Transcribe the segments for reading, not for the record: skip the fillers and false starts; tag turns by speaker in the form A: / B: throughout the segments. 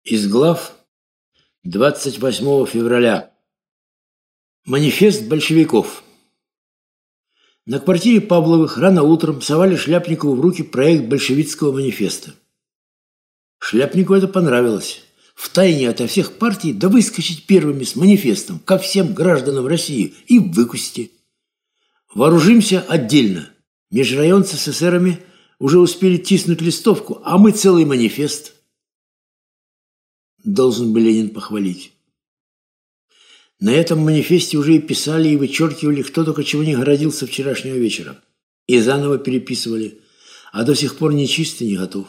A: Из глав 28 февраля. Манифест большевиков. На квартире Павловых рано утром совали Шляпникову в руки проект большевистского манифеста. Шляпникову это понравилось. Втайне ото всех партий да выскочить первыми с манифестом ко всем гражданам России и выкусите. Вооружимся отдельно. Межрайонцы с эсерами уже успели тиснуть листовку, а мы целый манифест. Должен бы Ленин похвалить. На этом манифесте уже и писали, и вычеркивали, кто только чего не городился вчерашнего вечера. И заново переписывали, а до сих пор ни чист и не готов.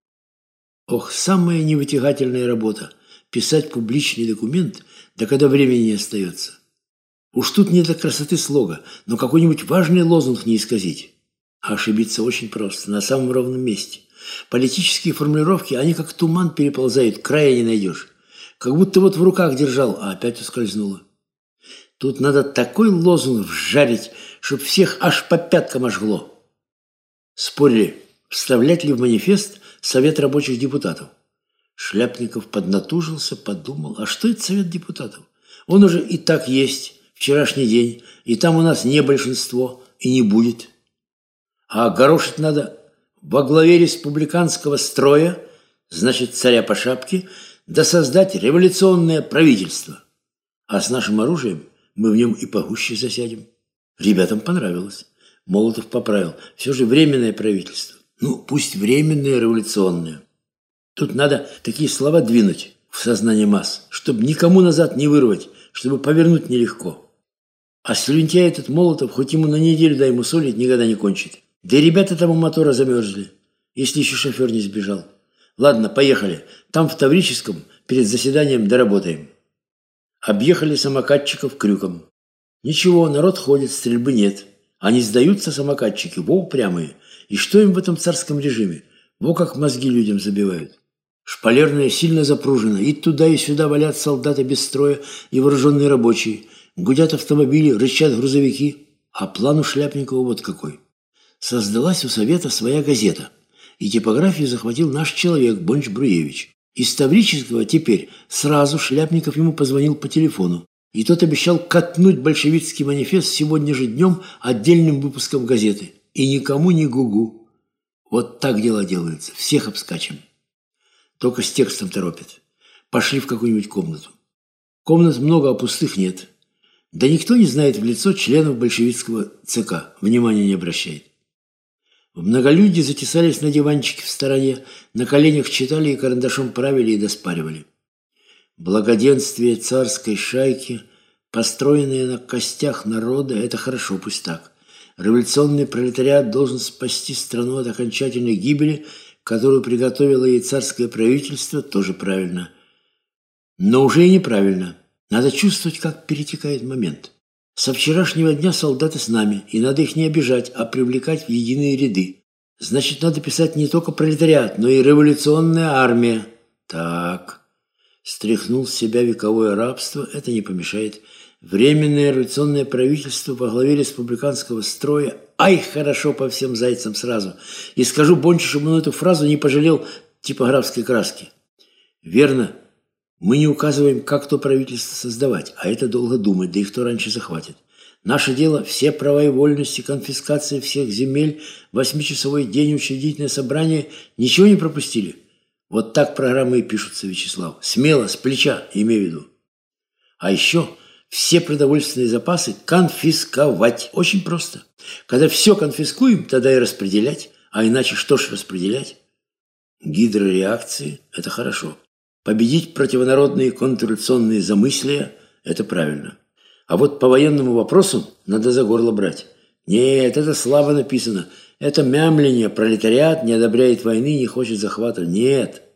A: Ох, самая невытягательная работа – писать публичный документ, да когда времени не остается. Уж тут не до красоты слога, но какой-нибудь важный лозунг не исказить. А ошибиться очень просто, на самом ровном месте. Политические формулировки, они как туман переползают, края не найдешь. Как будто вот в руках держал, а опять ускользнуло. Тут надо такой лозунг вжарить, чтоб всех аж по пяткам ожгло. Спорили, вставлять ли в манифест Совет рабочих депутатов. Шляпников поднатужился, подумал, а что это Совет депутатов? Он уже и так есть, вчерашний день, и там у нас не большинство, и не будет. А огорошить надо во главе республиканского строя, значит, царя по шапке, да создать революционное правительство. А с нашим оружием мы в нем и погуще засядем. Ребятам понравилось. Молотов поправил. Все же временное правительство. Ну, пусть временное революционное. Тут надо такие слова двинуть в сознание масс, чтобы никому назад не вырвать, чтобы повернуть нелегко. А слюнтяй этот Молотов, хоть ему на неделю дай ему солить, никогда не кончит. Да и ребята там у мотора замерзли, если еще шофер не сбежал. Ладно, поехали. Там в Таврическом перед заседанием доработаем. Объехали самокатчиков крюком. Ничего, народ ходит, стрельбы нет. А не сдаются самокатчики, во упрямые. И что им в этом царском режиме? Во как мозги людям забивают. Шпалерная сильно запружена. И туда, и сюда валят солдаты без строя и вооруженные рабочие. Гудят автомобили, рычат грузовики. А план у Шляпникова вот какой. Создалась у Совета своя газета. И типографию захватил наш человек, Бонч Бруевич. Из Таврического теперь сразу Шляпников ему позвонил по телефону. И тот обещал катнуть большевистский манифест сегодня же днем отдельным выпуском газеты. И никому не гугу. Вот так дела делаются. Всех обскачем. Только с текстом торопят. Пошли в какую-нибудь комнату. Комнат много, а пустых нет. Да никто не знает в лицо членов большевистского ЦК. Внимания не обращает. В многолюдье затесались на диванчике в стороне, на коленях читали и карандашом правили и доспаривали. Благоденствие царской шайки, построенное на костях народа, это хорошо, пусть так. Революционный пролетариат должен спасти страну от окончательной гибели, которую приготовило ей царское правительство, тоже правильно. Но уже и неправильно. Надо чувствовать, как перетекает момент. Со вчерашнего дня солдаты с нами, и надо их не обижать, а привлекать в единые ряды. Значит, надо писать не только пролетариат, но и революционная армия. Так, стряхнул с себя вековое рабство, это не помешает. Временное революционное правительство во главе республиканского строя. Ай, хорошо по всем зайцам сразу. И скажу Бончу, чтобы он эту фразу не пожалел типографской краски. Верно. Мы не указываем, как то правительство создавать, а это долго думать, да и кто раньше захватит. Наше дело – все права и вольности, конфискация всех земель, 8-часовой день, учредительное собрание. Ничего не пропустили? Вот так программы и пишутся, Вячеслав. Смело, с плеча, имей в виду. А еще все продовольственные запасы конфисковать. Очень просто. Когда все конфискуем, тогда и распределять. А иначе что ж распределять? Гидрореакции – это хорошо. Победить противонародные контрреволюционные замыслия – это правильно. А вот по военному вопросу надо за горло брать. Нет, это слабо написано. Это мямление. Пролетариат не одобряет войны, не хочет захвата. Нет.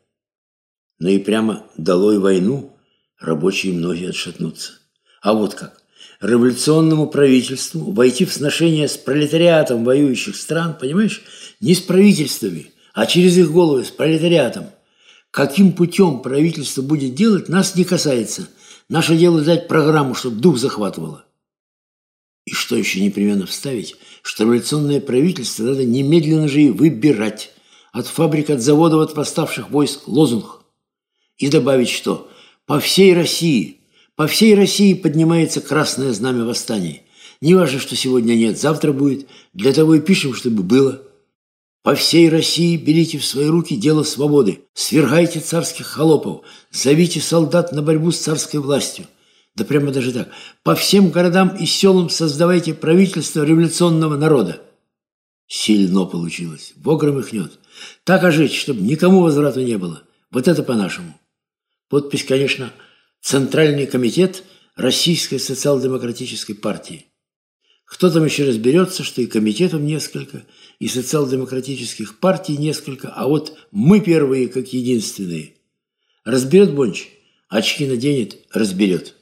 A: Но и прямо долой войну рабочие многие отшатнутся. А вот как. Революционному правительству войти в сношение с пролетариатом воюющих стран, понимаешь, не с правительствами, а через их головы с пролетариатом. Каким путем правительство будет делать, нас не касается. Наше дело дать программу, чтобы дух захватывало. И что еще непременно вставить, что революционное правительство надо немедленно же и выбирать. От фабрик, от заводов, от восставших войск лозунг. И добавить, что по всей России поднимается красное знамя восстания. Не важно, что сегодня нет, завтра будет. Для того и пишем, чтобы было. По всей России берите в свои руки дело свободы. Свергайте царских холопов. Зовите солдат на борьбу с царской властью. Да прямо даже так. По всем городам и селам создавайте правительство революционного народа. Сильно получилось. Во громыхнет. Так ожечь, чтобы никому возврата не было. Вот это по-нашему. Подпись, конечно, Центральный комитет Российской социал-демократической партии. Кто там еще разберется, что и комитетов несколько, и социал-демократических партий несколько, а вот мы первые, как единственные. Разберет Бонч, очки наденет, разберет.